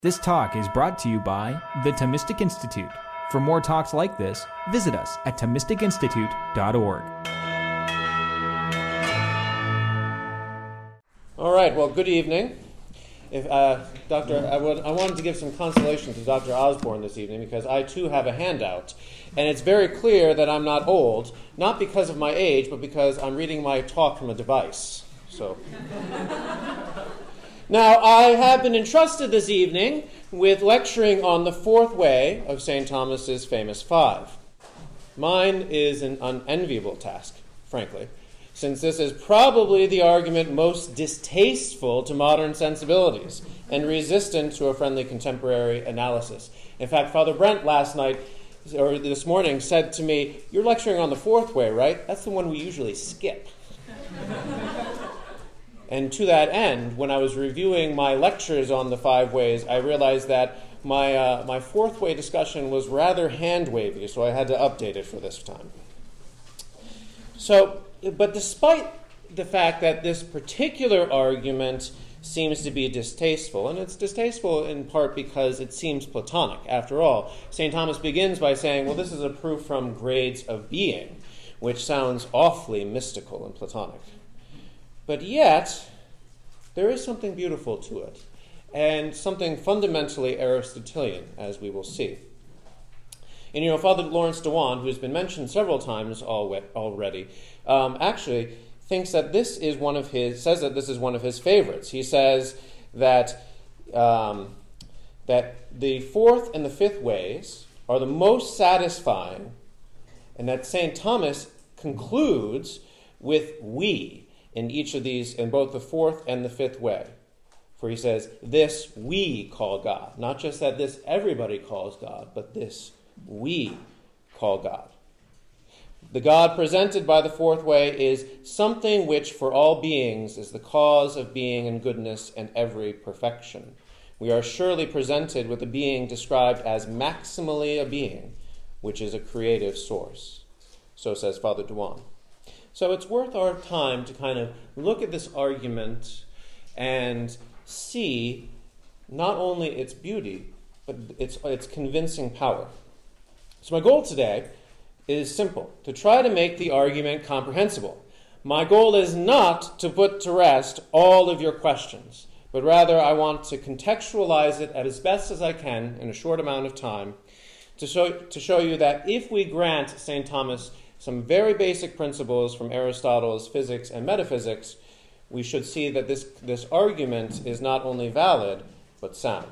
This talk is brought to you by the Thomistic Institute. For more talks like this, visit us at ThomisticInstitute.org. All right, well, good evening. I wanted to give some consolation to Dr. Osborne this evening because I too have a handout. And it's very clear that I'm not old, not because of my age, but because I'm reading my talk from a device. So, now, I have been entrusted this evening with lecturing on the fourth way of St. Thomas's famous five. Mine is an unenviable task, frankly, since this is probably the argument most distasteful to modern sensibilities and resistant to a friendly contemporary analysis. In fact, Father Brent this morning said to me, "You're lecturing on the fourth way, right? That's the one we usually skip." And to that end, when I was reviewing my lectures on the five ways, I realized that my fourth way discussion was rather hand-wavy, so I had to update it for this time. But despite the fact that this particular argument seems to be distasteful, and it's distasteful in part because it seems Platonic. After all, St. Thomas begins by saying, well, this is a proof from grades of being, which sounds awfully mystical and Platonic. But yet, there is something beautiful to it, and something fundamentally Aristotelian, as we will see. And Father Lawrence Dewan, who has been mentioned several times already, actually thinks that this is one of his favorites. He says that that the fourth and the fifth ways are the most satisfying, and that St. Thomas concludes with "we" in each of these, in both the fourth and the fifth way. For he says, this we call God. Not just that this everybody calls God, but this we call God. The God presented by the fourth way is something which for all beings is the cause of being and goodness and every perfection. We are surely presented with a being described as maximally a being, which is a creative source. So says Father Dewan. So it's worth our time to kind of look at this argument and see not only its beauty, but its convincing power. So my goal today is simple, to try to make the argument comprehensible. My goal is not to put to rest all of your questions, but rather I want to contextualize it as best as I can in a short amount of time to show you that if we grant St. Thomas some very basic principles from Aristotle's physics and metaphysics, we should see that this argument is not only valid, but sound.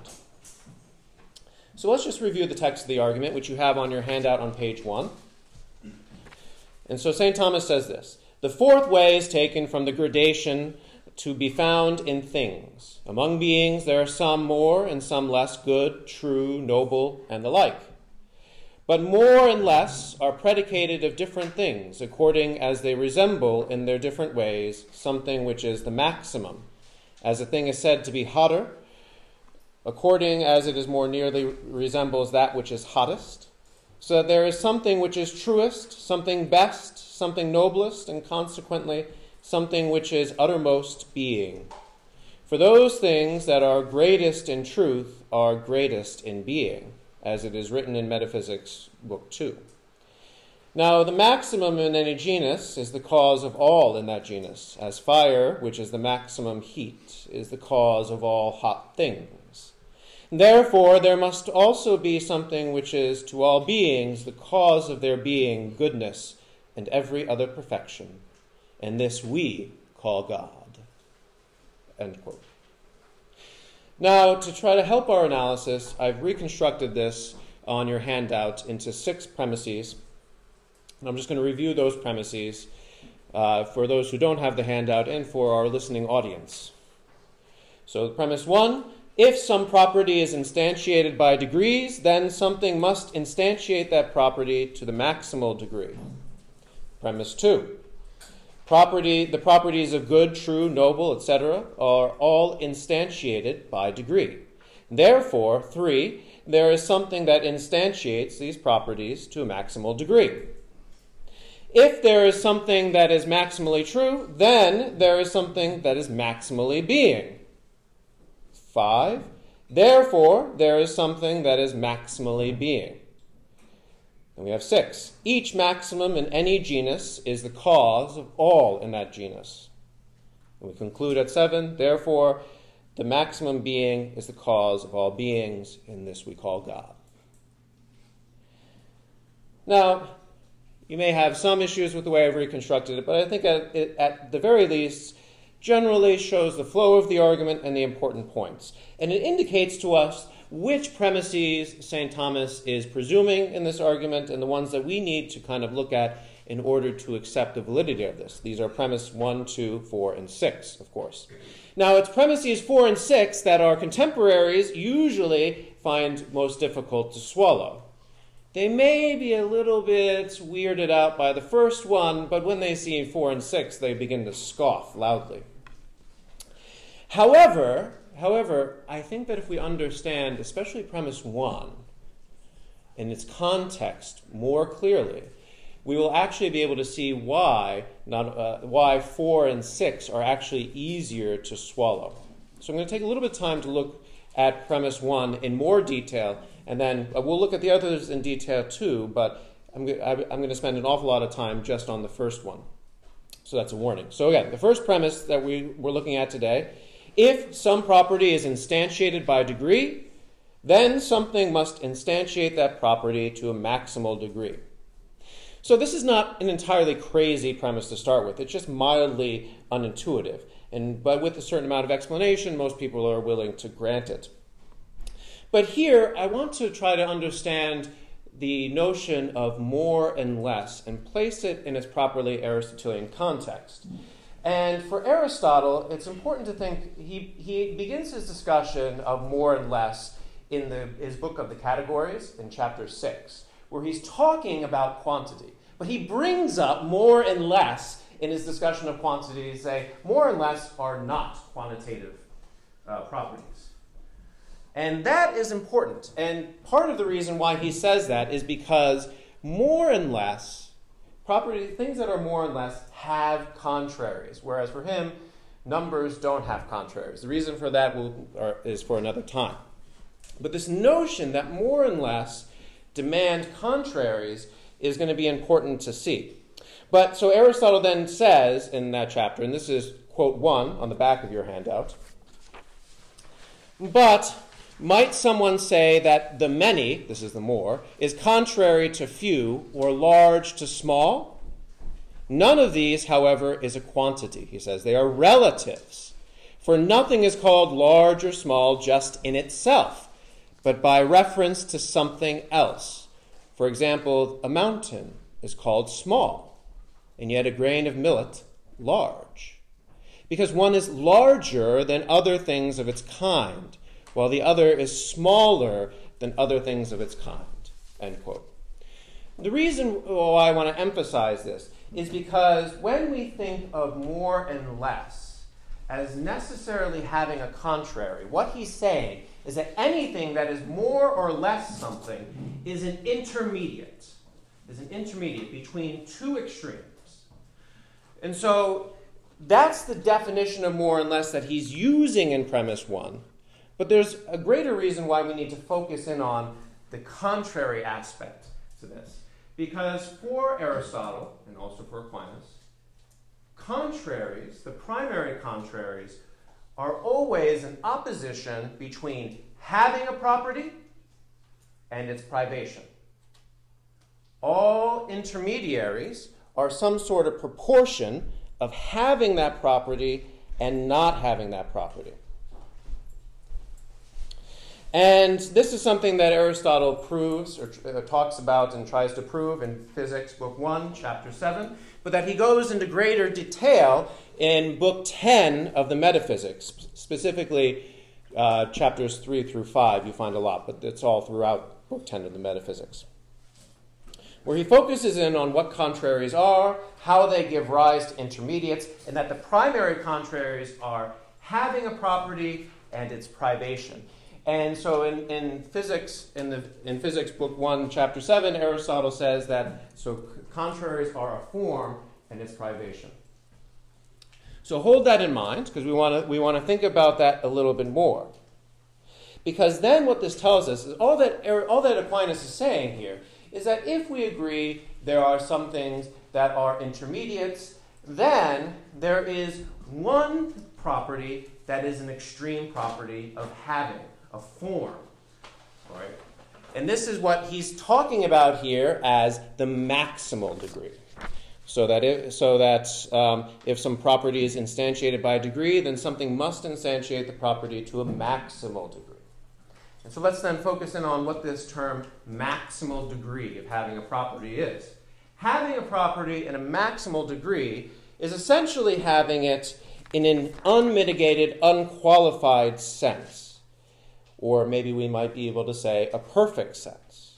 So let's just review the text of the argument, which you have on your handout on page 1. And so St. Thomas says this: the fourth way is taken from the gradation to be found in things. Among beings there are some more and some less good, true, noble, and the like. But more and less are predicated of different things, according as they resemble in their different ways something which is the maximum, as a thing is said to be hotter, according as it is more nearly resembles that which is hottest, so that there is something which is truest, something best, something noblest, and consequently something which is uttermost being. For those things that are greatest in truth are greatest in being, as it is written in Metaphysics, Book 2. Now, the maximum in any genus is the cause of all in that genus, as fire, which is the maximum heat, is the cause of all hot things. Therefore, there must also be something which is to all beings the cause of their being, goodness, and every other perfection, and this we call God. End quote. Now, to try to help our analysis, I've reconstructed this on your handout into 6 premises. And I'm just going to review those premises for those who don't have the handout and for our listening audience. So premise 1, if some property is instantiated by degrees, then something must instantiate that property to the maximal degree. Premise 2, the properties of good, true, noble, etc. are all instantiated by degree. Therefore, 3, there is something that instantiates these properties to a maximal degree. If there is something that is maximally true, then there is something that is maximally being. 5, Therefore, there is something that is maximally being. And we have 6. Each maximum in any genus is the cause of all in that genus. And we conclude at 7, therefore, the maximum being is the cause of all beings, and this we call God. Now, you may have some issues with the way I've reconstructed it, but I think at the very least, generally shows the flow of the argument and the important points. And it indicates to us which premises St. Thomas is presuming in this argument and the ones that we need to kind of look at in order to accept the validity of this. These are premise 1, 2, 4, and 6, of course. Now, it's premises 4 and 6 that our contemporaries usually find most difficult to swallow. They may be a little bit weirded out by the first one, but when they see 4 and 6, they begin to scoff loudly. However, I think that if we understand, especially premise 1, in its context more clearly, we will actually be able to see why 4 and 6 are actually easier to swallow. So I'm going to take a little bit of time to look at premise 1 in more detail, and then we'll look at the others in detail too, but I'm going to spend an awful lot of time just on the first one. So that's a warning. So again, the first premise that we're looking at today, if some property is instantiated by degree, then something must instantiate that property to a maximal degree. So this is not an entirely crazy premise to start with. It's just mildly unintuitive. But with a certain amount of explanation, most people are willing to grant it. But here, I want to try to understand the notion of more and less and place it in its properly Aristotelian context. And for Aristotle, it's important to think, he begins his discussion of more and less in his book of the Categories in chapter 6, where he's talking about quantity. But he brings up more and less in his discussion of quantity to say more and less are not quantitative properties. And that is important. And part of the reason why he says that is because more and less, things that are more and less have contraries, whereas for him, numbers don't have contraries. The reason for that is for another time. But this notion that more and less demand contraries is going to be important to see. But so Aristotle then says in that chapter, and this is quote 1 on the back of your handout, but might someone say that the many, this is the more, is contrary to few or large to small? None of these, however, is a quantity, he says. They are relatives. For nothing is called large or small just in itself, but by reference to something else. For example, a mountain is called small, and yet a grain of millet large, because one is larger than other things of its kind, while the other is smaller than other things of its kind, end quote. The reason why I want to emphasize this is because when we think of more and less as necessarily having a contrary, what he's saying is that anything that is more or less something is an intermediate between two extremes. And so that's the definition of more and less that he's using in premise 1. But there's a greater reason why we need to focus in on the contrary aspect to this. Because for Aristotle, and also for Aquinas, contraries, the primary contraries, are always an opposition between having a property and its privation. All intermediaries are some sort of proportion of having that property and not having that property. And this is something that Aristotle proves or talks about and tries to prove in Physics, Book 1, Chapter 7, but that he goes into greater detail in Book 10 of the Metaphysics, specifically chapters 3 through 5. You find a lot, but it's all throughout Book 10 of the Metaphysics, where he focuses in on what contraries are, how they give rise to intermediates, and that the primary contraries are having a property and its privation. And so in Physics, in Physics Book 1, Chapter 7, Aristotle says that so contraries are a form and its privation. So hold that in mind, because we want to think about that a little bit more. Because then what this tells us is all that Aquinas is saying here is that if we agree there are some things that are intermediates, then there is one property that is an extreme property of having, a form. All right? And this is what he's talking about here as the maximal degree. So that if some property is instantiated by a degree, then something must instantiate the property to a maximal degree. And so let's then focus in on what this term maximal degree of having a property is. Having a property in a maximal degree is essentially having it in an unmitigated, unqualified sense. Or maybe we might be able to say a perfect sense.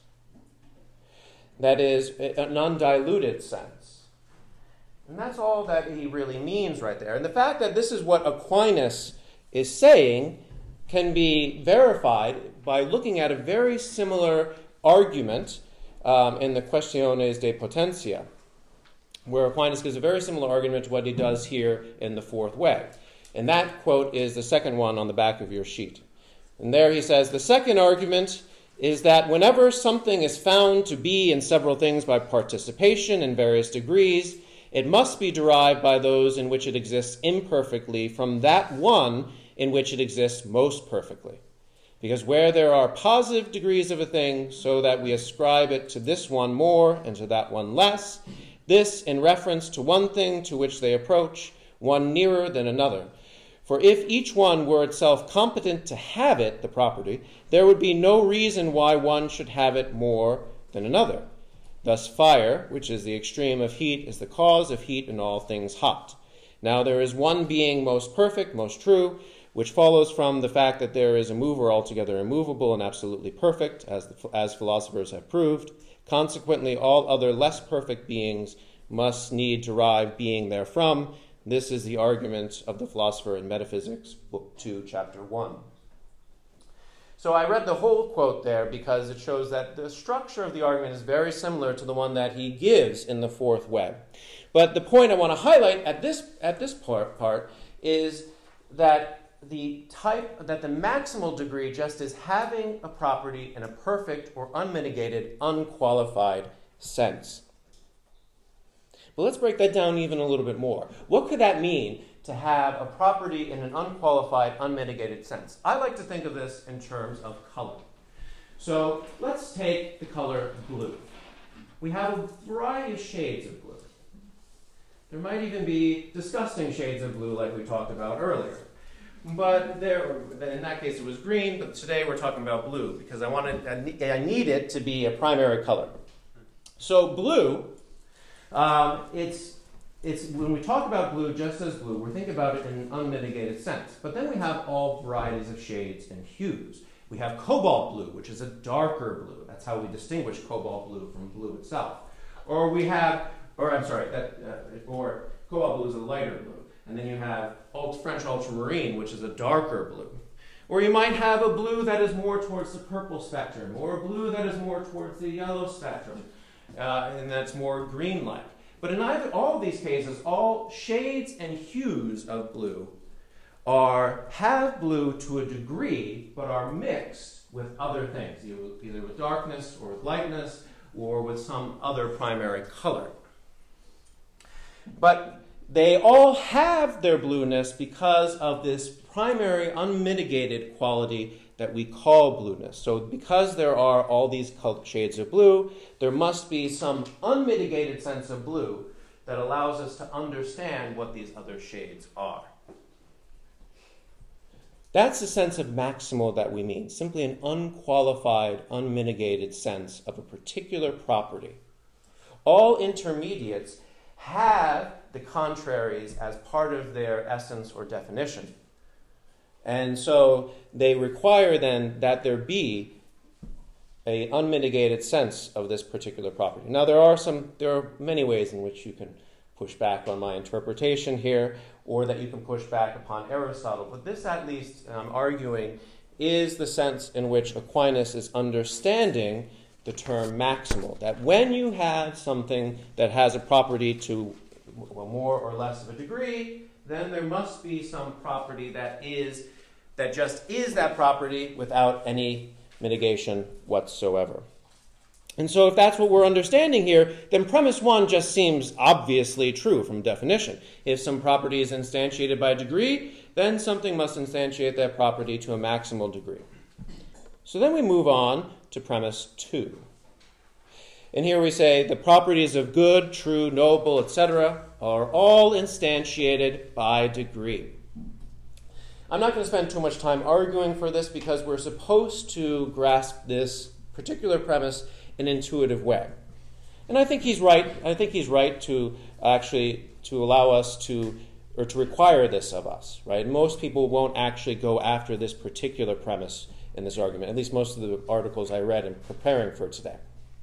That is, an undiluted sense. And that's all that he really means right there. And the fact that this is what Aquinas is saying can be verified by looking at a very similar argument in the Questiones de Potentia, where Aquinas gives a very similar argument to what he does here in the Fourth Way. And that quote is the second one on the back of your sheet. And there he says, the second argument is that whenever something is found to be in several things by participation in various degrees, it must be derived by those in which it exists imperfectly from that one in which it exists most perfectly. Because where there are positive degrees of a thing, so that we ascribe it to this one more and to that one less, this in reference to one thing to which they approach, one nearer than another. For if each one were itself competent to have it, the property, there would be no reason why one should have it more than another. Thus fire, which is the extreme of heat, is the cause of heat in all things hot. Now there is one being most perfect, most true, which follows from the fact that there is a mover altogether immovable and absolutely perfect, as philosophers have proved. Consequently, all other less perfect beings must need derive being therefrom. This is the argument of the philosopher in Metaphysics, Book 2, Chapter 1. So I read the whole quote there because it shows that the structure of the argument is very similar to the one that he gives in the Fourth Way. But the point I want to highlight at this part is that the maximal degree just is having a property in a perfect or unmitigated, unqualified sense. But let's break that down even a little bit more. What could that mean to have a property in an unqualified, unmitigated sense? I like to think of this in terms of color. So let's take the color blue. We have a variety of shades of blue. There might even be disgusting shades of blue like we talked about earlier. But in that case it was green, but today we're talking about blue because I need it to be a primary color. So blue, it's when we talk about blue just as blue, we're thinking about it in an unmitigated sense. But then we have all varieties of shades and hues. We have cobalt blue, which is a darker blue. That's how we distinguish cobalt blue from blue itself. Or cobalt blue is a lighter blue. And then you have French ultramarine, which is a darker blue. Or you might have a blue that is more towards the purple spectrum, or a blue that is more towards the yellow spectrum, and that's more green-like. But in all of these cases, all shades and hues of blue have blue to a degree, but are mixed with other things, either with darkness or with lightness, or with some other primary color. But they all have their blueness because of this primary unmitigated quality that we call blueness. So because there are all these shades of blue, there must be some unmitigated sense of blue that allows us to understand what these other shades are. That's the sense of maximal that we mean, simply an unqualified, unmitigated sense of a particular property. All intermediates have the contraries as part of their essence or definition. And so they require then that there be an unmitigated sense of this particular property. Now there are many ways in which you can push back on my interpretation here, or that you can push back upon Aristotle. But this, at least, I'm arguing, is the sense in which Aquinas is understanding the term maximal. That when you have something that has a property to more or less of a degree, then there must be some property that that just is that property without any mitigation whatsoever. And so if that's what we're understanding here, then premise 1 just seems obviously true from definition. If some property is instantiated by a degree, then something must instantiate that property to a maximal degree. So then we move on to premise 2. And here we say the properties of good, true, noble, etc. are all instantiated by degree. I'm not going to spend too much time arguing for this because we're supposed to grasp this particular premise in an intuitive way. And I think he's right. I think he's right to allow us to require this of us, right? Most people won't actually go after this particular premise in this argument, at least most of the articles I read in preparing for today.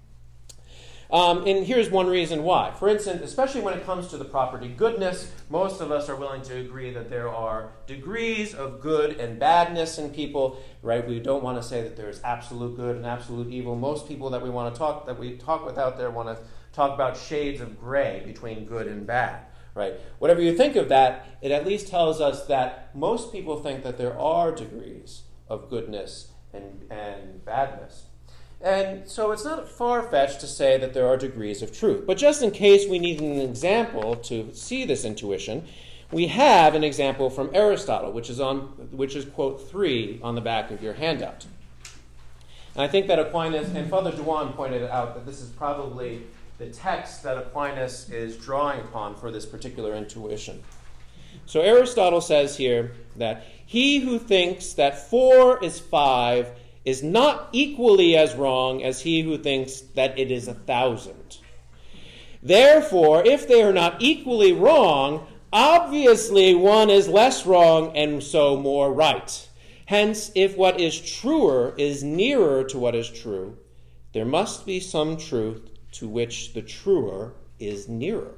And here's one reason why. For instance, especially when it comes to the property goodness, most of us are willing to agree that there are degrees of good and badness in people, right? We don't want to say that there's absolute good and absolute evil. Most people that we talk with out there want to talk about shades of gray between good and bad, right? Whatever you think of that, it at least tells us that most people think that there are degrees of goodness and badness. And so it's not far-fetched to say that there are degrees of truth. But just in case we need an example to see this intuition, we have an example from Aristotle, which is quote 3 on the back of your handout. And I think that Aquinas, and Father Dewan pointed out that this is probably the text that Aquinas is drawing upon for this particular intuition. So Aristotle says here that he who thinks that 4 is 5 is not equally as wrong as he who thinks that it is 1,000. Therefore, if they are not equally wrong, obviously one is less wrong and so more right. Hence, if what is truer is nearer to what is true, there must be some truth to which the truer is nearer.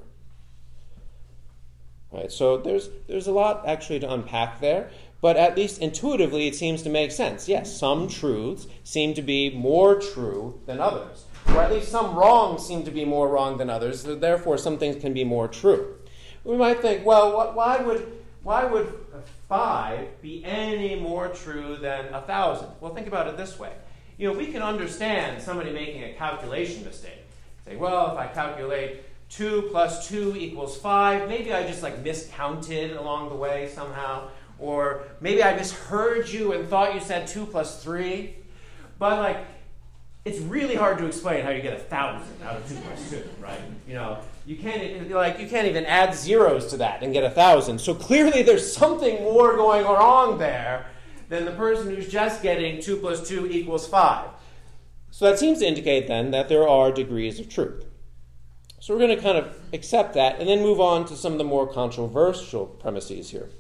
Right, so there's a lot actually to unpack there. But at least intuitively, it seems to make sense. Yes, some truths seem to be more true than others. Or at least some wrongs seem to be more wrong than others. So therefore, some things can be more true. We might think, well, why would 5 be any more true than 1,000? Well, think about it this way. We can understand somebody making a calculation mistake. Say, well, if I calculate 2 plus 2 equals 5, maybe I just miscounted along the way somehow. Or maybe I misheard you and thought you said 2 plus 3. But it's really hard to explain how you get 1,000 out of 2 plus 2, right? You can't even add zeros to that and get 1,000. So clearly there's something more going wrong there than the person who's just getting 2 plus 2 equals 5. So that seems to indicate then that there are degrees of truth. So we're going to kind of accept that and then move on to some of the more controversial premises here.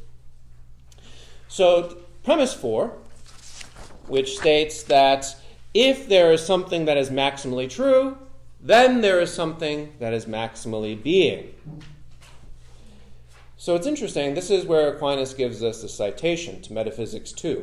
So premise 4, which states that if there is something that is maximally true, then there is something that is maximally being. So it's interesting. This is where Aquinas gives us the citation to Metaphysics 2,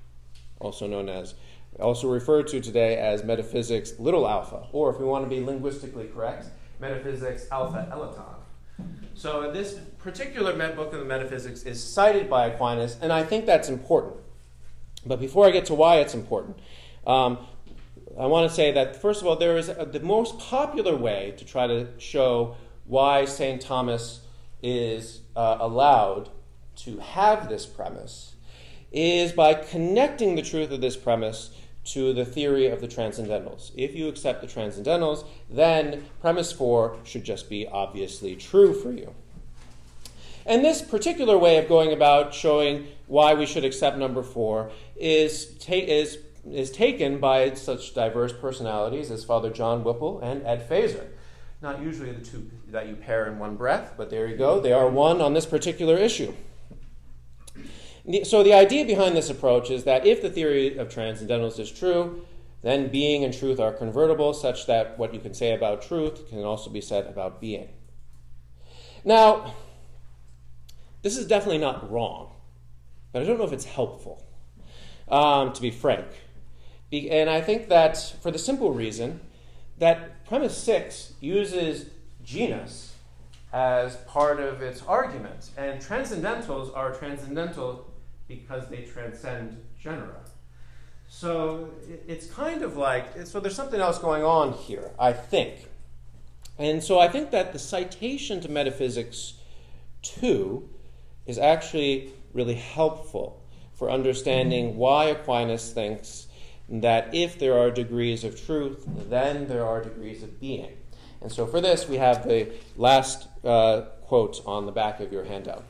also referred to today as Metaphysics little alpha, or if we want to be linguistically correct, Metaphysics alpha elaton. So this particular book of the Metaphysics is cited by Aquinas, and I think that's important. But before I get to why it's important, I want to say that, first of all, there is the most popular way to try to show why St. Thomas is allowed to have this premise is by connecting the truth of this premise to the theory of the transcendentals. If you accept the transcendentals, then premise 4 should just be obviously true for you. And this particular way of going about showing why we should accept number 4 is taken by such diverse personalities as Father John Whipple and Ed Feser. Not usually the two that you pair in one breath, but there you go. They are one on this particular issue. So the idea behind this approach is that if the theory of transcendentals is true, then being and truth are convertible, such that what you can say about truth can also be said about being. Now, this is definitely not wrong, but I don't know if it's helpful, to be frank. And I think that for the simple reason that premise 6 uses genus as part of its argument, and transcendentals are transcendental because they transcend genera. So it's kind of like, so there's something else going on here, I think. And so I think that the citation to Metaphysics 2 is actually really helpful for understanding why Aquinas thinks that if there are degrees of truth, then there are degrees of being. And so for this, we have the last quote on the back of your handout.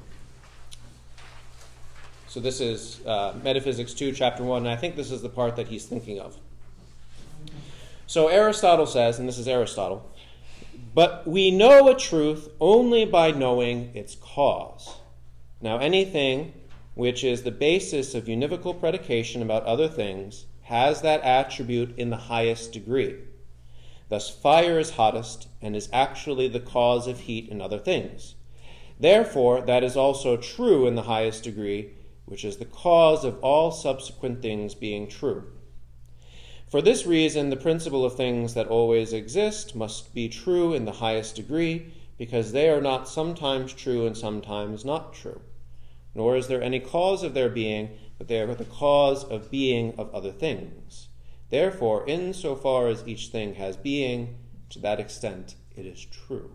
So this is Metaphysics 2, Chapter 1, and I think this is the part that he's thinking of. So Aristotle says, and this is Aristotle, "But we know a truth only by knowing its cause. Now anything which is the basis of univocal predication about other things has that attribute in the highest degree. Thus fire is hottest and is actually the cause of heat in other things. Therefore that is also true in the highest degree, which is the cause of all subsequent things being true. For this reason, the principle of things that always exist must be true in the highest degree, because they are not sometimes true and sometimes not true. Nor is there any cause of their being, but they are the cause of being of other things. Therefore, insofar as each thing has being, to that extent it is true."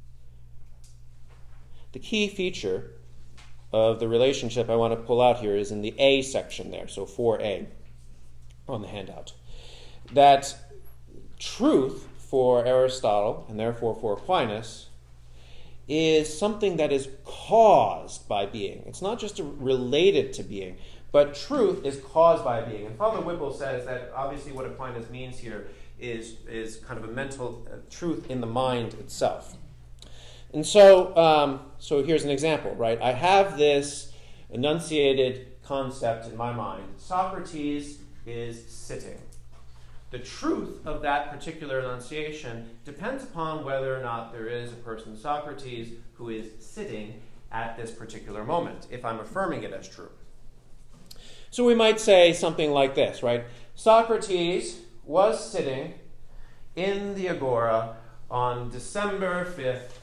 The key feature of the relationship I want to pull out here is in the A section there, so 4A on the handout. That truth for Aristotle, and therefore for Aquinas, is something that is caused by being. It's not just related to being, but truth is caused by being. And Father Whipple says that obviously what Aquinas means here is kind of a mental truth in the mind itself. And so here's an example, right? I have this enunciated concept in my mind. Socrates is sitting. The truth of that particular enunciation depends upon whether or not there is a person, Socrates, who is sitting at this particular moment, if I'm affirming it as true. So we might say something like this, right? Socrates was sitting in the Agora on December 5th,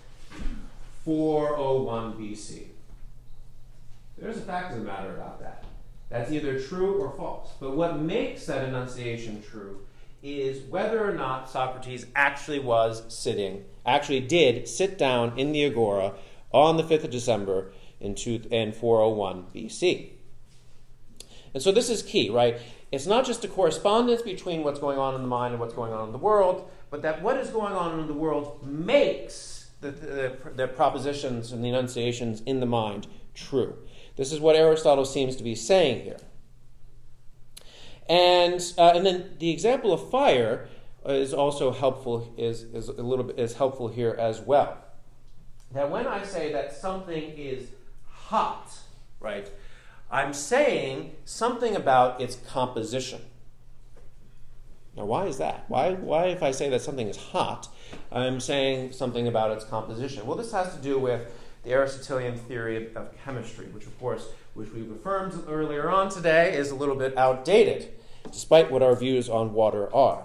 401 BC. There's a fact of the matter about that. That's either true or false. But what makes that enunciation true is whether or not Socrates actually did sit down in the Agora on the 5th of December in 401 BC. And so this is key, right? It's not just a correspondence between what's going on in the mind and what's going on in the world, but that what is going on in the world makes the propositions and the enunciations in the mind true. This is what Aristotle seems to be saying here. And then the example of fire is also helpful, is helpful here as well. Now, when I say that something is hot, right, I'm saying something about its composition. Now, why is that? Why if I say that something is hot, I'm saying something about its composition? Well, this has to do with the Aristotelian theory of chemistry, which we've affirmed earlier on today is a little bit outdated, despite what our views on water are.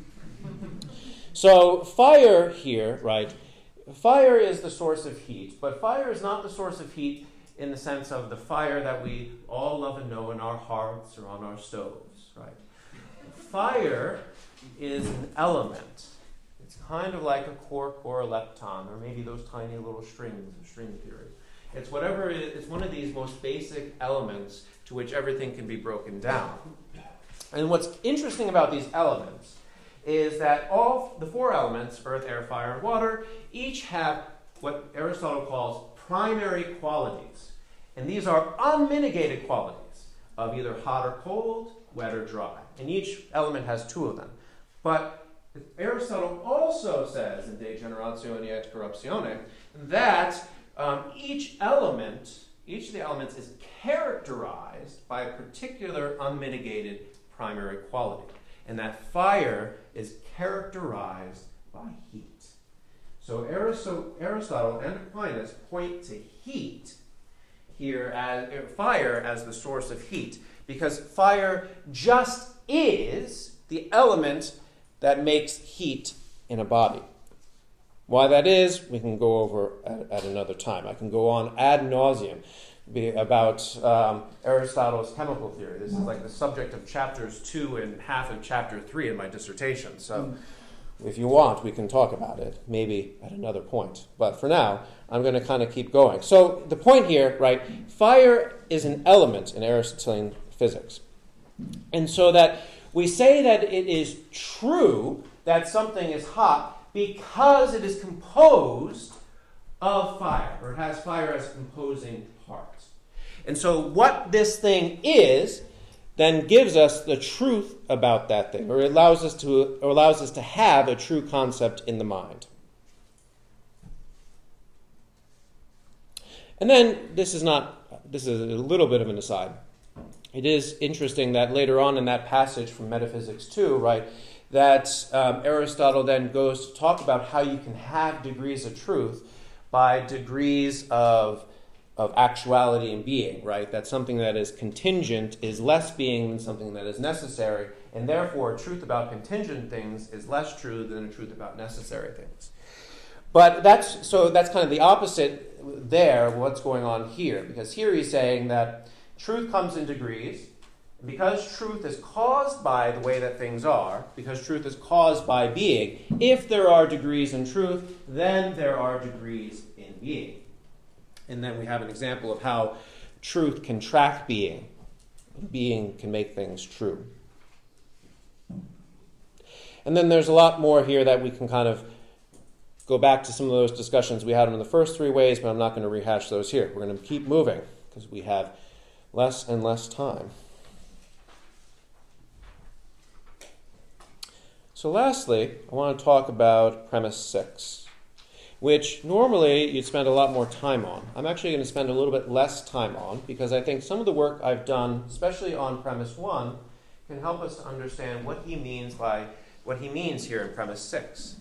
So fire here, right? Fire is the source of heat, but fire is not the source of heat in the sense of the fire that we all love and know in our hearts or on our stoves, right? Fire is an element. It's kind of like a quark or a lepton, or maybe those tiny little strings of string theory. It's whatever it is, it's one of these most basic elements to which everything can be broken down. And what's interesting about these elements is that all the four elements, earth, air, fire, and water, each have what Aristotle calls primary qualities. And these are unmitigated qualities of either hot or cold, wet or dry. And each element has two of them. But Aristotle also says in De Generatione et Corruptione that each of the elements is characterized by a particular unmitigated primary quality. And that fire is characterized by heat. So Aristotle and Aquinas point to heat here as fire as the source of heat, because fire just is the element that makes heat in a body. Why that is, we can go over at another time. I can go on ad nauseum. about Aristotle's chemical theory. This is like the subject of chapters 2 and half of chapter 3 in my dissertation. So if you want, we can talk about it, maybe at another point. But for now, I'm going to kind of keep going. So the point here, right, fire is an element in Aristotelian physics. And so that we say that it is true that something is hot because it is composed of fire, or it has fire as a composing part. And so what this thing is then gives us the truth about that thing, or it allows us to have a true concept in the mind. And then this is a little bit of an aside. It is interesting that later on in that passage from Metaphysics 2, right, that Aristotle then goes to talk about how you can have degrees of truth by degrees of actuality and being, right? That something that is contingent is less being than something that is necessary, and therefore truth about contingent things is less true than a truth about necessary things. But that's kind of the opposite there, what's going on here, because here he's saying that truth comes in degrees. Because truth is caused by the way that things are, because truth is caused by being, if there are degrees in truth, then there are degrees in being. And then we have an example of how truth can track being. Being can make things true. And then there's a lot more here that we can kind of go back to some of those discussions we had in the first 3 ways, but I'm not going to rehash those here. We're going to keep moving because we have less and less time. So lastly, I want to talk about premise 6, which normally you'd spend a lot more time on. I'm actually going to spend a little bit less time on because I think some of the work I've done, especially on premise 1, can help us to understand what he means here in premise 6.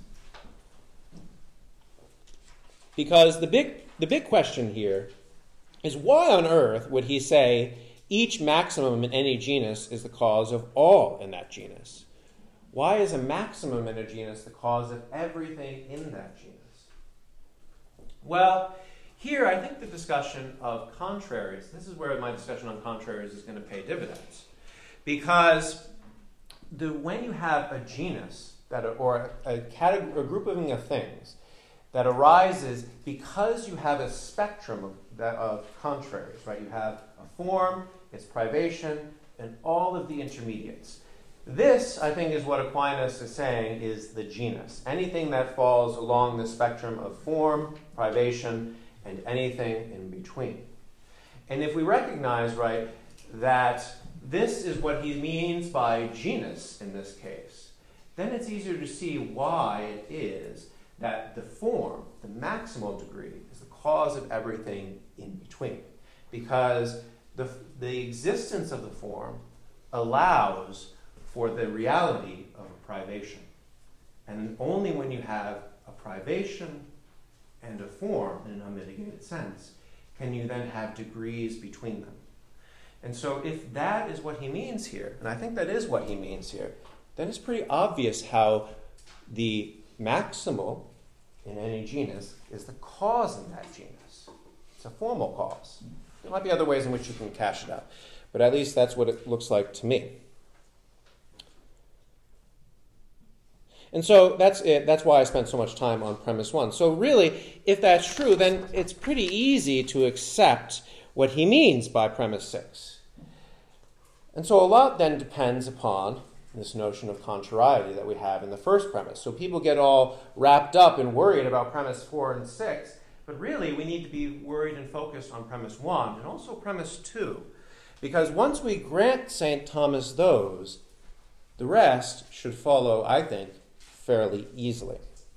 Because the big question here is why on earth would he say each maximum in any genus is the cause of all in that genus? Why is a maximum in a genus the cause of everything in that genus? Well, here I think the discussion of contraries, this is where my discussion on contraries is going to pay dividends. Because when you have a genus or a group of things that arises because you have a spectrum of contraries, right? You have a form, its privation, and all of the intermediates. This, I think, is what Aquinas is saying is the genus. Anything that falls along the spectrum of form, privation, and anything in between. And if we recognize, right, that this is what he means by genus in this case, then it's easier to see why it is that the form, the maximal degree, is the cause of everything in between. Because the existence of the form allows for the reality of a privation. And only when you have a privation and a form in an unmitigated sense can you then have degrees between them. And so if that is what he means here, and I think that is what he means here, then it's pretty obvious how the maximal in any genus is the cause in that genus. It's a formal cause. There might be other ways in which you can cash it out, but at least that's what it looks like to me. And so that's it. That's why I spent so much time on premise 1. So really, if that's true, then it's pretty easy to accept what he means by premise 6. And so a lot then depends upon this notion of contrariety that we have in the first premise. So people get all wrapped up and worried about premise 4 and 6, but really we need to be worried and focused on premise 1 and also premise 2. Because once we grant St. Thomas those, the rest should follow, I think, fairly easily.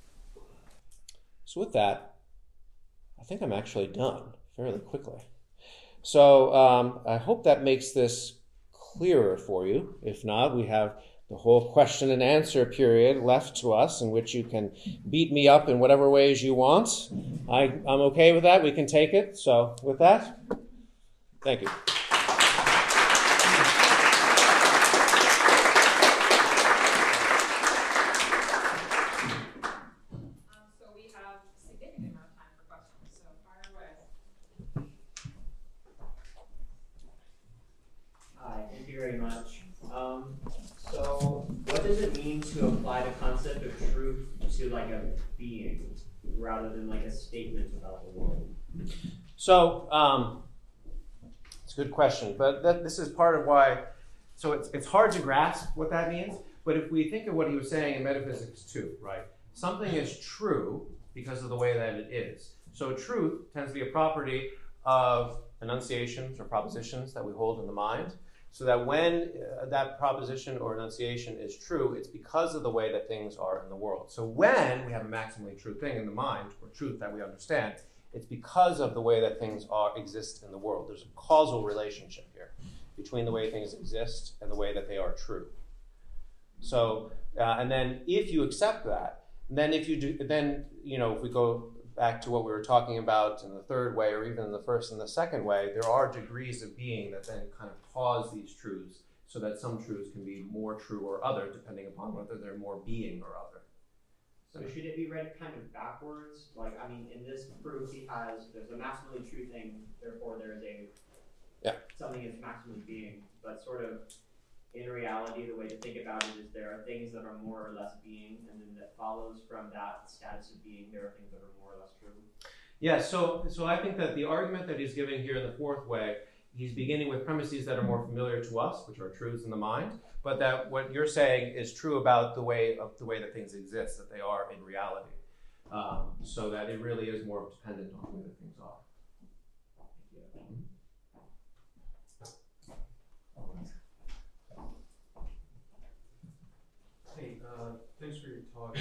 So with that, I think I'm actually done fairly quickly. So I hope that makes this clearer for you. If not, we have the whole question and answer period left to us in which you can beat me up in whatever ways you want. I'm okay with that. We can take it. So with that, thank you. it mean to apply the concept of truth to like a being rather than like a statement about the world? So it's a good question, but this is part of why. So it's hard to grasp what that means. But if we think of what he was saying in metaphysics too, right? Something is true because of the way that it is. So truth tends to be a property of enunciations or propositions that we hold in the mind. So that when that proposition or enunciation is true, it's because of the way that things are in the world. So when we have a maximally true thing in the mind, or truth that we understand, it's because of the way that things exist in the world. There's a causal relationship here between the way things exist and the way that they are true. So, and then if you accept that, then if we go back to what we were talking about in the third way, or even in the first and the second way, there are degrees of being that then kind of cause these truths, so that some truths can be more true or other, depending upon whether they're more being or other. So should it be read kind of backwards? Like, I mean, in this proof, there's a maximally true thing, therefore there is something that's maximally being, but sort of in reality, the way to think about it is there are things that are more or less being, and then that follows from that status of being, there are things that are more or less true. Yeah, so I think that the argument that he's giving here in the fourth way, he's beginning with premises that are more familiar to us, which are truths in the mind, but that what you're saying is true about the way that things exist, that they are in reality, so that it really is more dependent on the way that things are. Hey, thanks for your talk.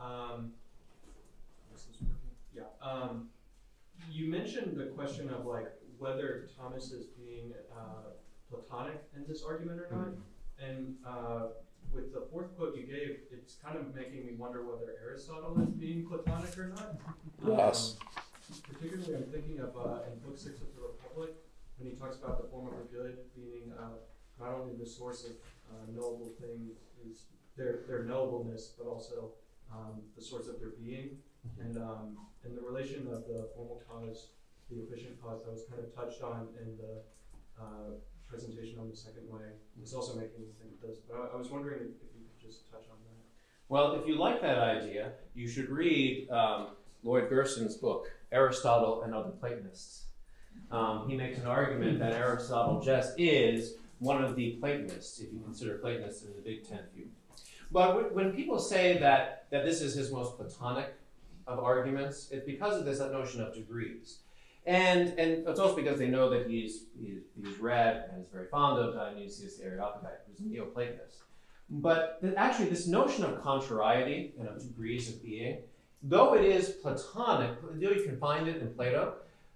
Is this working? Yeah. You mentioned the question of like whether Thomas is being Platonic in this argument or not, and with the fourth quote you gave, it's kind of making me wonder whether Aristotle is being Platonic or not. Yes. Particularly, I'm thinking of in Book 6 of the Republic, when he talks about the form of the good being not only the source of knowable things, is their knowableness, but also the source of their being. And the relation of the formal cause, the efficient cause, that was kind of touched on in the presentation on the second way. It's also making me think of this, but I was wondering if you could just touch on that. Well, if you like that idea, you should read Lloyd Gerson's book, Aristotle and Other Platonists. He makes an argument that Aristotle just is one of the Platonists, if you consider Platonists in the Big Ten view. But when people say that this is his most Platonic of arguments, it's because of this notion of degrees. And it's also because they know that he's read and is very fond of Dionysius the Areopagite, who's a Neoplatonist. But actually this notion of contrariety and of degrees of being, though it is Platonic, though you can find it in Plato,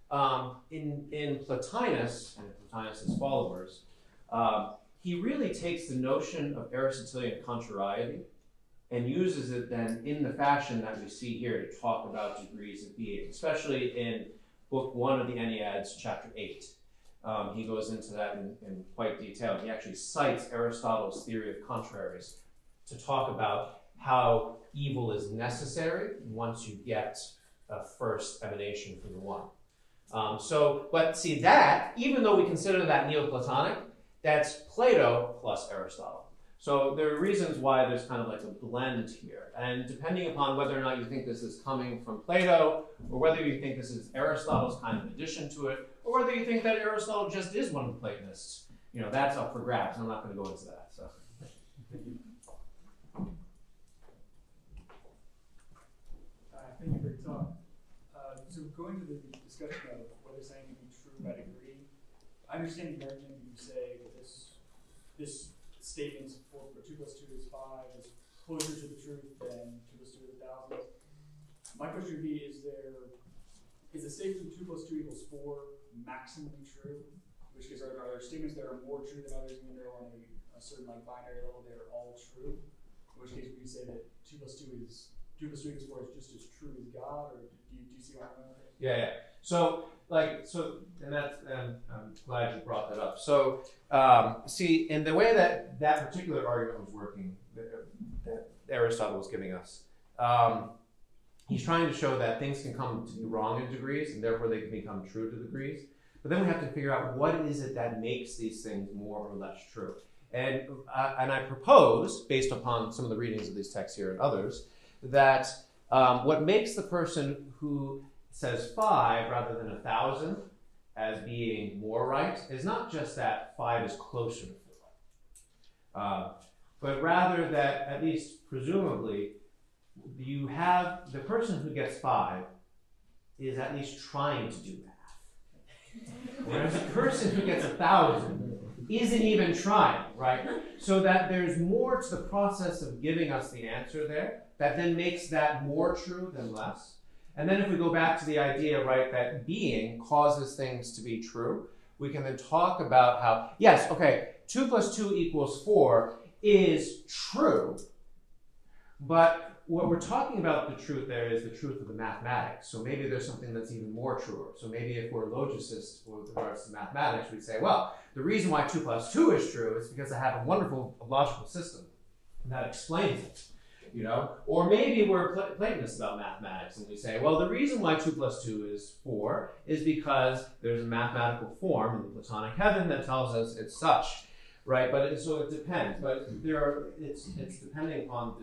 in Plotinus and Plotinus' followers, he really takes the notion of Aristotelian contrariety and uses it then in the fashion that we see here to talk about degrees of being, especially in Book 1 of the Enneads, Chapter 8. He goes into that in quite detail. He actually cites Aristotle's theory of contraries to talk about how evil is necessary once you get a first emanation from the one. But see that, even though we consider that Neoplatonic, that's Plato plus Aristotle. So there are reasons why there's kind of like a blend here. And depending upon whether or not you think this is coming from Plato, or whether you think this is Aristotle's kind of addition to it, or whether you think that Aristotle just is one of the Platonists, that's up for grabs. I'm not going to go into that. So. Thank you for your talk. So going to the discussion of whether something can be true by degree, I understand the argument you say that this statement for 2 plus 2 is 5 is closer to the truth than 2 plus 2 is 1,000. My question would be, is the statement 2 plus 2 equals 4 maximally true? In which case, are there statements that are more true than others, even though on a certain binary level they're all true? In which case, would you say that 2 plus 2 equals 4 is just as true as God, or do you see what I'm saying? Yeah. So I'm glad you brought that up. So, see, in the way that particular argument was working, that Aristotle was giving us, he's trying to show that things can come to be wrong in degrees, and therefore they can become true to degrees. But then we have to figure out what is it that makes these things more or less true. And I propose, based upon some of the readings of these texts here and others, that what makes the person who says 5 rather than 1,000 as being more right is not just that 5 is closer to 4, but rather that, at least presumably, you have the person who gets 5 is at least trying to do math. Whereas the person who gets 1,000 isn't even trying, right? So that there's more to the process of giving us the answer there that then makes that more true than less. And then if we go back to the idea, right, that being causes things to be true, we can then talk about how, yes, okay, 2 + 2 = 4 is true, but what we're talking about the truth there is the truth of the mathematics. So maybe there's something that's even more truer. So maybe if we're logicists with regards to mathematics, we'd say, well, the reason why 2 + 2 is true is because I have a wonderful logical system that explains it. You know, or maybe we're Platonists about mathematics and we say, well, the reason why 2 + 2 is 4 is because there's a mathematical form in the Platonic heaven that tells us it's such, right? But so it depends. But it's depending upon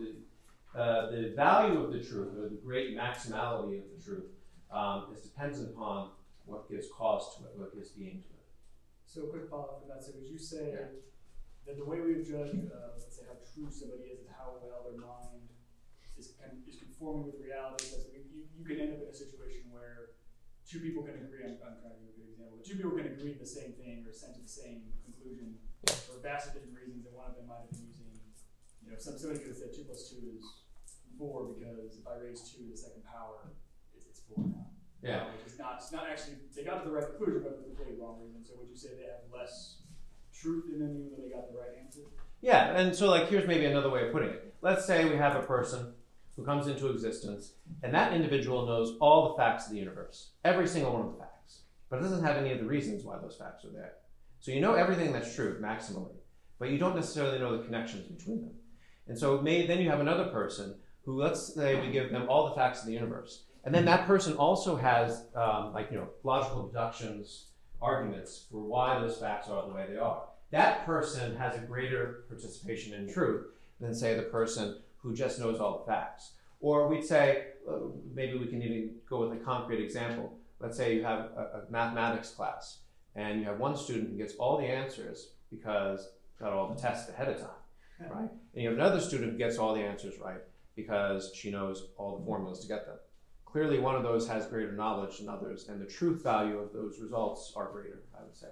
the value of the truth or the great maximality of the truth is dependent upon what gives cause to it, what gives being to it. So a quick follow-up from that. So would you say that the way we would judge, let's say, how true somebody is how well their mind is conforming with reality? So you could end up in a situation where 2 people can agree, I'm trying to give a good example, but 2 people can agree the same thing or assent to the same conclusion for vastly different reasons, and one of them might have been using, you know, somebody could have said 2 + 2 is 4 because if I raise 2 to the second power, it's 4 now. Yeah. It's not actually, they got to the right conclusion, but for the completely wrong reason. So would you say they have less truth in them even though they got the right answer? Yeah, and so like here's maybe another way of putting it. Let's say we have a person who comes into existence, and that individual knows all the facts of the universe, every single one of the facts, but it doesn't have any of the reasons why those facts are there. So you know everything that's true maximally, but you don't necessarily know the connections between them. And so then you have another person who, let's say we give them all the facts of the universe, and then that person also has logical deductions, arguments for why those facts are the way they are. That person has a greater participation in truth than, say, the person who just knows all the facts. Or we'd say, maybe we can even go with a concrete example. Let's say you have a mathematics class, and you have one student who gets all the answers because got all the tests ahead of time, right? And you have another student who gets all the answers right because she knows all the formulas to get them. Clearly, one of those has greater knowledge than others, and the truth value of those results are greater, I would say.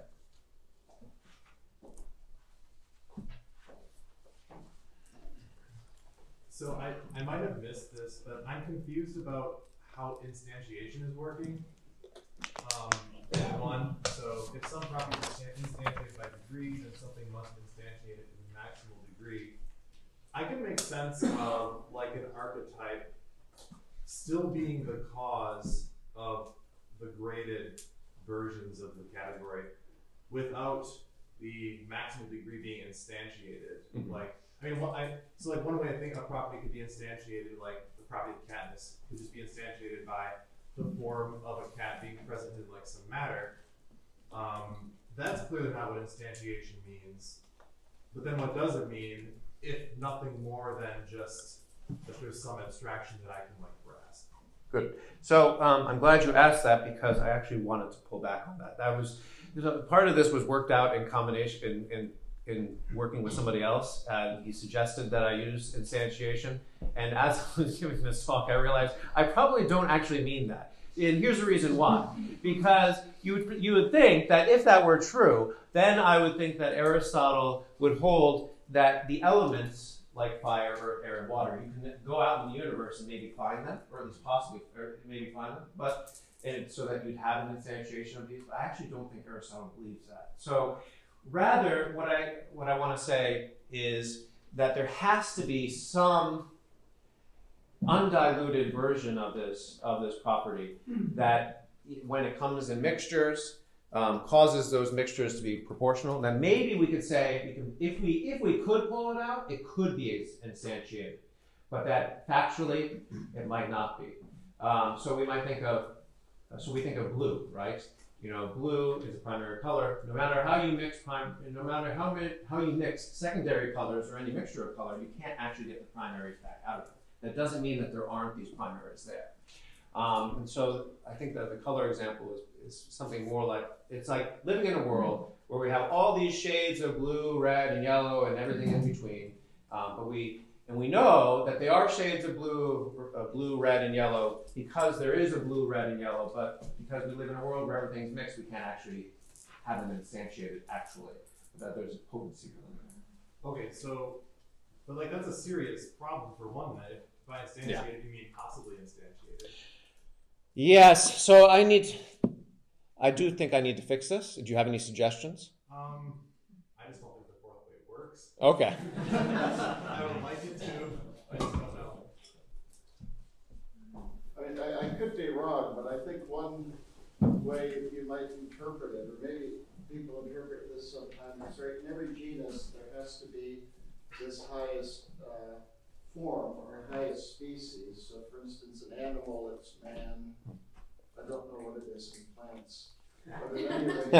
So I might have missed this, but I'm confused about how instantiation is working. So if some property is instantiated by degree, then something must instantiate it to the maximal degree. I can make sense of like an archetype still being the cause of the graded versions of the category without the maximal degree being instantiated. Mm-hmm. One way I think a property could be instantiated, like the property of catness, could just be instantiated by the form of a cat being present in like some matter. That's clearly not what instantiation means. But then what does it mean if nothing more than just that there's some abstraction that I can like grasp? Good. So I'm glad you asked that because I actually wanted to pull back on that. Part of this was worked out in combination in working with somebody else, and he suggested that I use instantiation. And as I was giving this talk, I realized I probably don't actually mean that. And here's the reason why. Because you would think that if that were true, then I would think that Aristotle would hold that the elements, like fire, earth, air, and water, you can go out in the universe and maybe find them, or at least possibly maybe find them, so that you'd have an instantiation of these. But I actually don't think Aristotle believes that. So rather, what I want to say is that there has to be some undiluted version of this property that, when it comes in mixtures, causes those mixtures to be proportional. Then maybe we could say, if we could pull it out, it could be instantiated, but that factually it might not be. So we think of blue, right? blue is a primary color. No matter how you mix how you mix secondary colors or any mixture of color, you can't actually get the primaries back out of it. That doesn't mean that there aren't these primaries there. And so I think that the color example is something more like, it's like living in a world where we have all these shades of blue, red, and yellow, and everything in between. But we know that they are shades of blue, red, and yellow because there is a blue, red, and yellow. But because we live in a world where everything's mixed, we can't actually have them instantiated actually. That there's a potency for them. Okay, so, but like that's a serious problem for one then. If by instantiated you mean possibly instantiated. Yes. So I do think I need to fix this. Do you have any suggestions? I just don't think the fourth way works. Okay. I would like it to. I just don't know. I mean, I could be wrong, but I think one way you might interpret it, or maybe people interpret this sometimes, right? In every genus, there has to be this highest form or highest species. So, for instance, an animal, it's man. I don't know what it is in plants. But at any rate,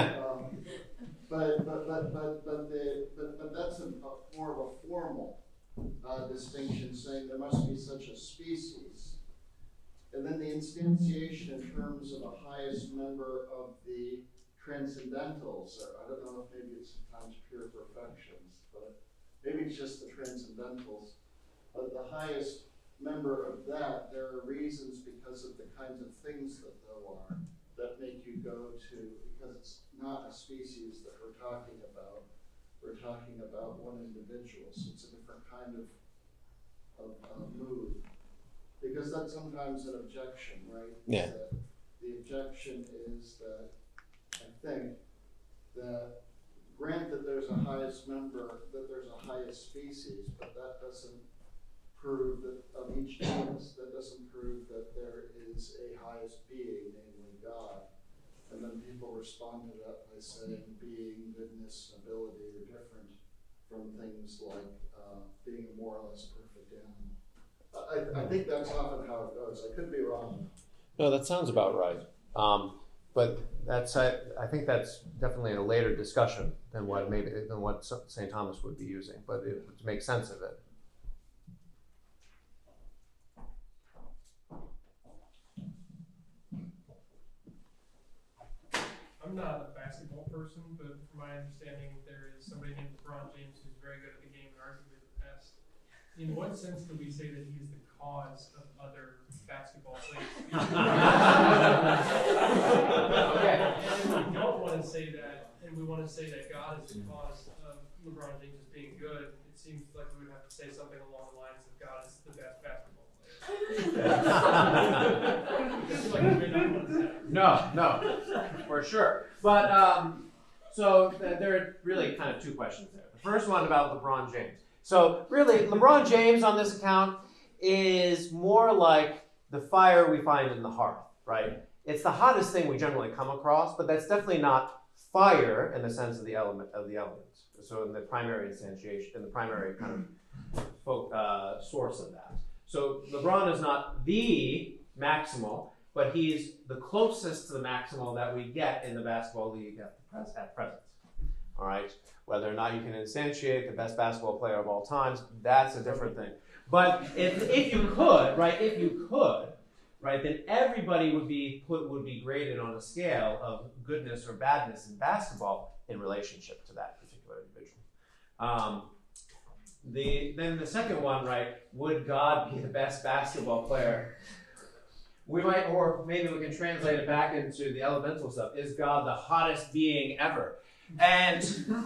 but that's more of a formal distinction, saying there must be such a species. And then the instantiation in terms of the highest member of the transcendentals, or I don't know if maybe it's sometimes pure perfections, but maybe it's just the transcendentals. The highest member of that, there are reasons because of the kinds of things that there are that make you go to, because it's not a species that we're talking about. We're talking about one individual, so it's a different kind of mood. Because that's sometimes an objection, right? Yeah. The objection is that, I think, that grant that there's a highest member, that there's a highest species, but that doesn't prove that of each genus, that doesn't prove that there is a highest being, namely God. And then people respond to that by saying being, goodness, ability are different from things like being a more or less perfect animal. I think that's often how it goes. I could be wrong. No, that sounds about right. But that's I think that's definitely in a later discussion than what St. Thomas would be using, but it makes sense of it. I'm not a basketball person, but from my understanding, there is somebody named LeBron James who's very good at the game and arguably the best. In what sense do we say that he is the cause of other basketball players? And we don't want to say that, and we want to say that God is the cause of LeBron James being good. It seems like we would have to say something along the lines of God is the best basketball player. That's like we may not want to say. No, for sure. But so there are really kind of two questions there. The first one about LeBron James. So really, LeBron James on this account is more like the fire we find in the hearth, right? It's the hottest thing we generally come across, but that's definitely not fire in the sense of the elements. So in the primary instantiation, in the primary kind of source of that. So LeBron is not the maximal, but he's the closest to the maximal that we get in the basketball league at present. All right? Whether or not you can instantiate the best basketball player of all times, that's a different thing. But if you could, right, then everybody would be graded on a scale of goodness or badness in basketball in relationship to that particular individual. Then the second one, right, would God be the best basketball player? We might, or maybe we can translate it back into the elemental stuff. Is God the hottest being ever? And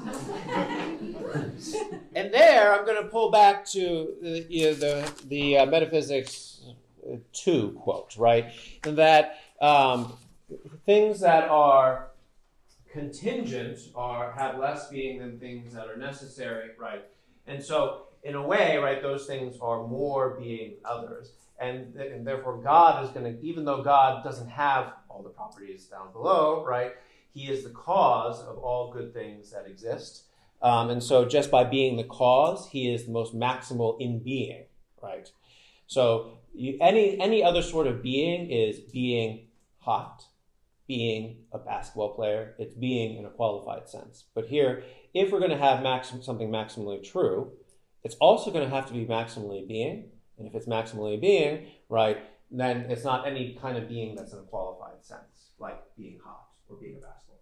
there, I'm going to pull back to the Metaphysics 2 quote, right? That things that are contingent have less being than things that are necessary, right? And so, in a way, right, those things are more being others. And therefore, God is going to, even though God doesn't have all the properties down below, right, he is the cause of all good things that exist. And so just by being the cause, he is the most maximal in being, right? So any other sort of being is being hot, being a basketball player. It's being in a qualified sense. But here, if we're going to have something maximally true, it's also going to have to be maximally being. And if it's maximally being, right, then it's not any kind of being that's in a qualified sense, like being hot or being a basketball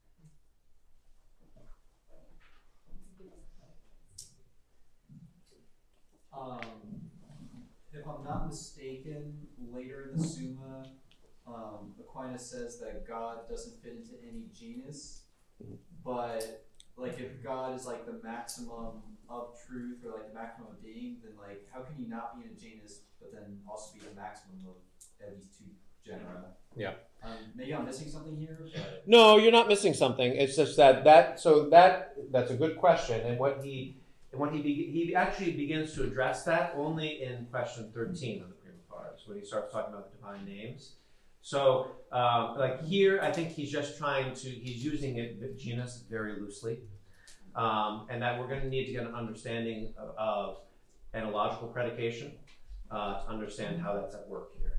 player. If I'm not mistaken, later in the Summa, Aquinas says that God doesn't fit into any genus, but like if God is like the maximum of truth or like the maximum of being, then like how can he not be in a genus but then also be the maximum of at least two genera? Yeah. Maybe I'm missing something here. But... No, you're not missing something. It's just that's a good question, and he actually begins to address that only in question 13 of the Prima Pars, when he starts talking about the divine names. So, like here, I think he's just he's using it, genus, very loosely. And that we're going to need to get an understanding of analogical predication to understand how that's at work here.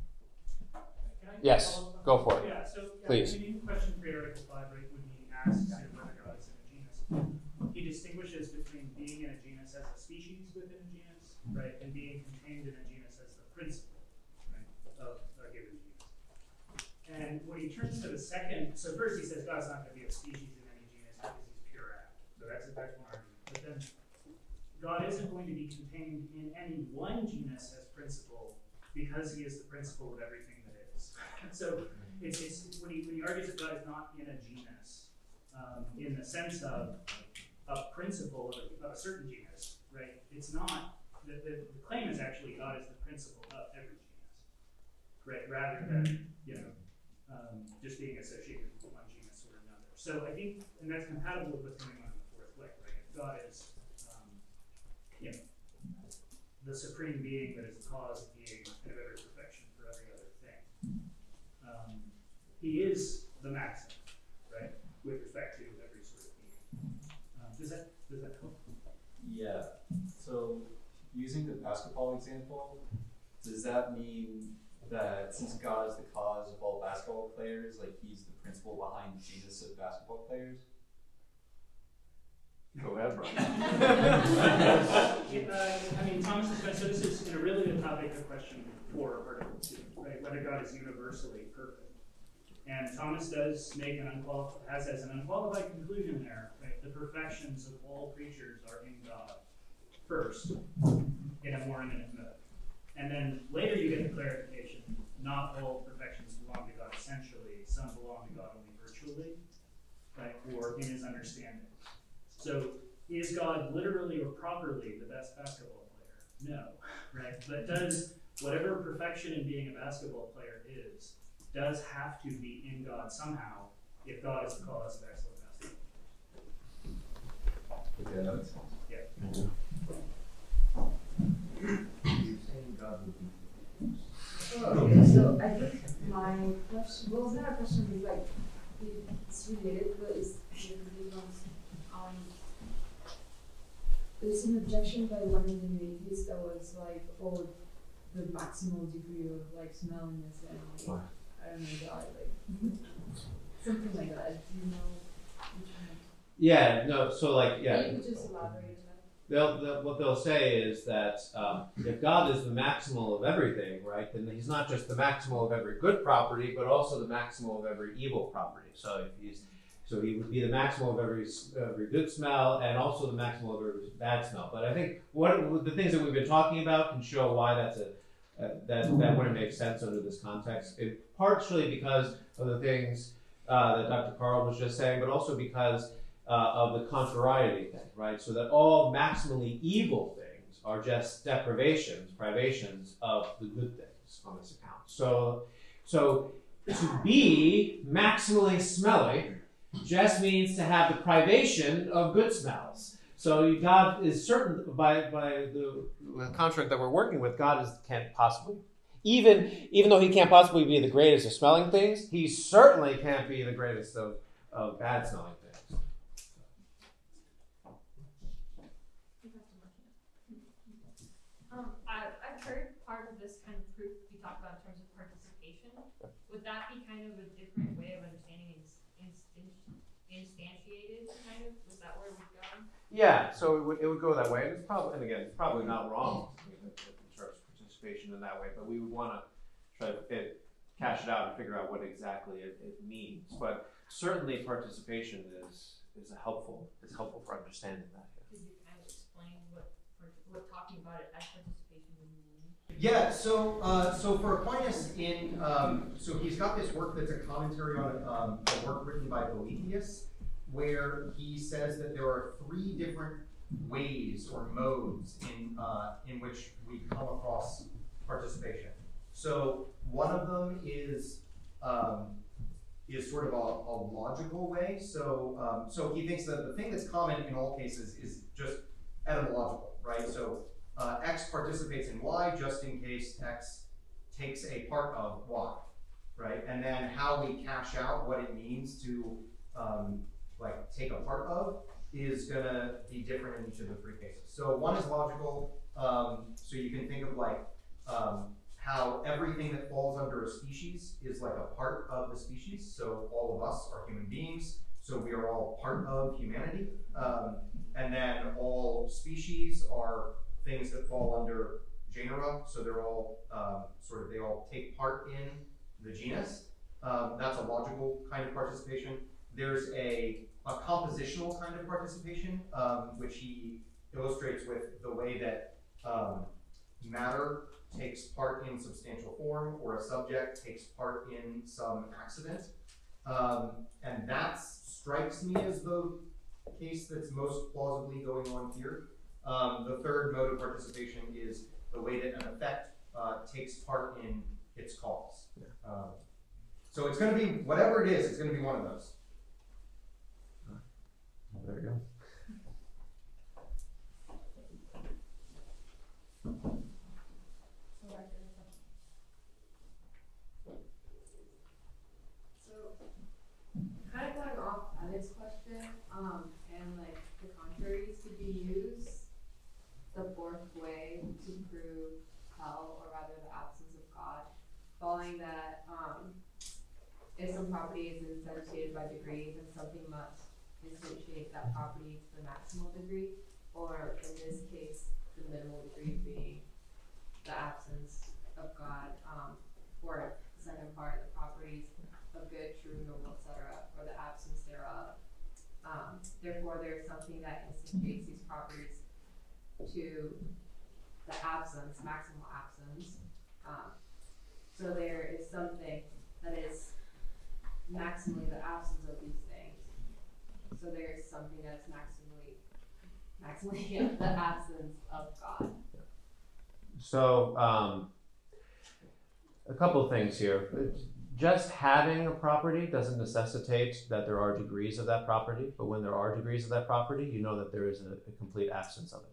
Yes, go for it. Yeah, so please. In question 3, Article 5, right, when he asks whether God is in a genus, he distinguishes between being in a genus as a species within a genus, right, and being contained in a genus as the principle, right, of a given genus. And when he turns to the second, so first he says God's not going to be a species in any genus because he's pure act. So that's one argument. But then God isn't going to be contained in any one genus as principle because he is the principle of everything that is. So it's when he argues that God is not in a genus, in the sense of a principle of a certain genus, right? It's not, the claim is actually God is the principle of every genus, right? Rather than, just being associated with one genus or another. So I think, and that's compatible with what's going on in the fourth way, right? If God is, the supreme being that is the cause of being and of every perfection for every other thing. He is the maximum, right? With respect to every sort of being. Does that help? Yeah. So using the basketball example, does that mean that since God is the cause of all basketball players, like he's the principle behind the genus of basketball players? Go ahead, Brian. Thomas is, so this is really the topic of question 4 of Article 2, right? Whether God is universally perfect. And Thomas does make has as an unqualified conclusion there, right? The perfections of all creatures are in God first, in a more imminent mode. And then later you get the clarification, not all perfections belong to God essentially, some belong to God only virtually, right? Or in his understanding. So is God literally or properly the best basketball player? No, right? But does whatever perfection in being a basketball player does have to be in God somehow if God is the cause of excellent basketball. Okay, that makes sense. Yeah. You're saying God would be. Okay, so I think my question, well, it's not a question, it's like, it's related, but it's there's an objection by one of the natives that was like, oh, the maximal degree of like smelliness and like, I don't know, God, like something like that. Do you know which one? Yeah, no, so like, yeah. Can you just elaborate on that? What they'll say is that if God is the maximal of everything, right, then he's not just the maximal of every good property, but also the maximal of every evil property. So he would be the maximal of every good smell and also the maximal of every bad smell. But I think the things that we've been talking about can show why that wouldn't make sense under this context. Partially because of the things that Dr. Carl was just saying, but also because of the contrariety thing, right? So that all maximally evil things are just privations of the good things on this account. So to be maximally smelly just means to have the privation of good smells. So God is certain by the contract that we're working with, God can't possibly, even though he can't possibly be the greatest of smelling things, he certainly can't be the greatest of bad smelling things. I've heard part of this kind of proof we talked about in terms of participation, would that be kind of a different way of understanding instantiated, kind of? Was that where it would go? Yeah, so it would go that way, and it's probably not wrong in terms of participation in that way, but we would want to try to cash it out and figure out what exactly it means. But certainly participation is helpful for understanding that. Could you kind of explain what talking about it as participation would mean? Yeah, so for Aquinas, so he's got this work that's a commentary on a work written by Boethius, where he says that there are 3 different ways or modes in which we come across participation. So one of them is sort of a logical way. So he thinks that the thing that's common in all cases is just etymological, right? So X participates in Y just in case X takes a part of Y, right? And then how we cash out what it means to like take a part of is gonna be different in each of the 3 cases. So one is logical, so you can think of like how everything that falls under a species is like a part of the species. So all of us are human beings, so we are all part of humanity. And then all species are things that fall under genera, so they're all they all take part in the genus. That's a logical kind of participation. There's a compositional kind of participation, which he illustrates with the way that matter takes part in substantial form, or a subject takes part in some accident. And that strikes me as the case that's most plausibly going on here. The third mode of participation is the way that an effect takes part in its cause. So it's going to be, whatever it is, it's going to be one of those. There you go. Kind of going off Alex's question, and like the contraries could be used. The 4th way to prove hell, or rather the absence of God, following that if some property is instantiated by degree, then something must instantiate that property to the maximal degree, or in this case, the minimal degree being the absence of God, or the second part, the properties of good, true, noble, etc., or the absence thereof. Therefore, there is something that instantiates these properties to the absence, maximal absence. So there is something that is maximally the absence of these things. So there is something that's maximally the absence of God. So a couple of things here. Just having a property doesn't necessitate that there are degrees of that property, but when there are degrees of that property, you know that there is a complete absence of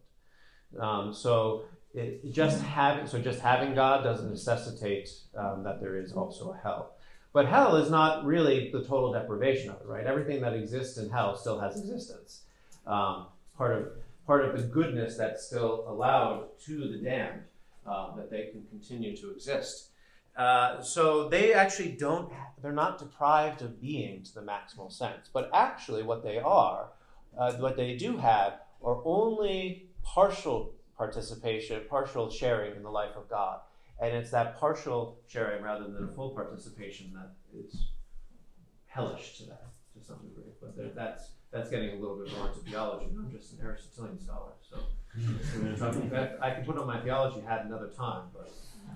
it. Just having God doesn't necessitate that there is also a hell. But hell is not really the total deprivation of it, right? Everything that exists in hell still has existence. Part of the goodness that's still allowed to the damned, that they can continue to exist. So they actually they're not deprived of being to the maximal sense. But actually what they do have are only partial participation, partial sharing in the life of God. And it's that partial sharing rather than a full participation that is hellish to that, to some degree. But that's getting a little bit more into theology. I'm just an Aristotelian scholar, so I can put on my theology hat another time. But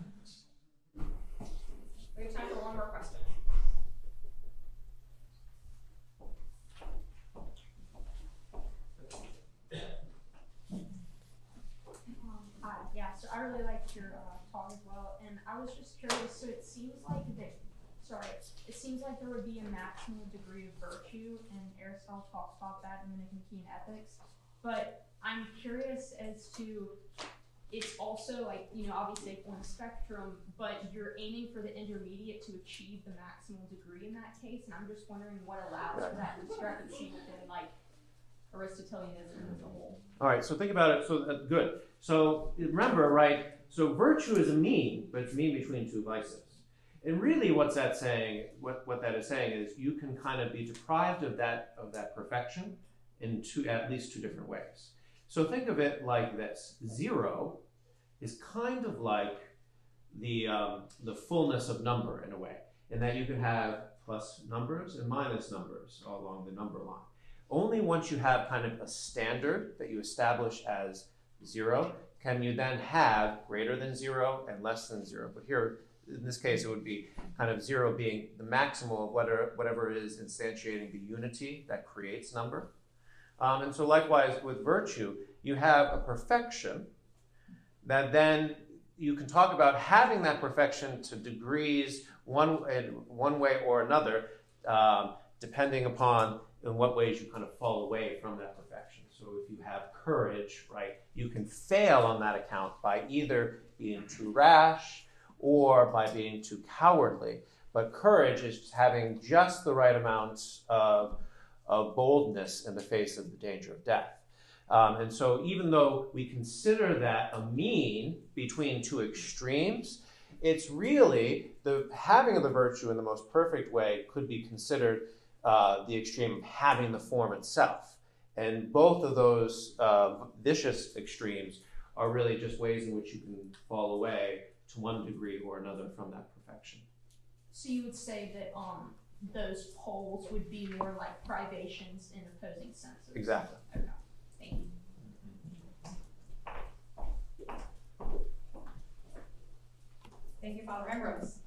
we have time for one more question. Yeah, so I really liked your talk as well, and I was just curious. So it seems like there would be a maximal degree of virtue, and Aristotle talks about that in the Nicomachean Ethics. But I'm curious as to, it's also like, obviously on a spectrum, but you're aiming for the intermediate to achieve the maximal degree in that case, and I'm just wondering what allows for that discrepancy within Aristotelianism as a whole. All right, so think about it. So good. So remember, right? So virtue is a mean, but it's a mean between two vices. And really, what's that saying? What that is saying is you can kind of be deprived of that perfection in at least two different ways. So think of it like this: 0 is kind of like the fullness of number in a way, in that you can have plus numbers and minus numbers along the number line. Only once you have kind of a standard that you establish as 0 can you then have greater than 0 and less than 0. But here, in this case, it would be kind of 0 being the maximal of whatever is instantiating the unity that creates number. And so likewise with virtue, you have a perfection that then you can talk about having that perfection to degrees one way or another, depending upon in what ways you kind of fall away from that perfection. So if you have courage, right, you can fail on that account by either being too rash or by being too cowardly. But courage is having just the right amount of boldness in the face of the danger of death. And so even though we consider that a mean between two extremes, it's really the having of the virtue in the most perfect way could be considered the extreme of having the form itself. And both of those vicious extremes are really just ways in which you can fall away to one degree or another from that perfection. So you would say that those poles would be more like privations in opposing senses? Exactly. Okay, thank you. Thank you, Father Ambrose.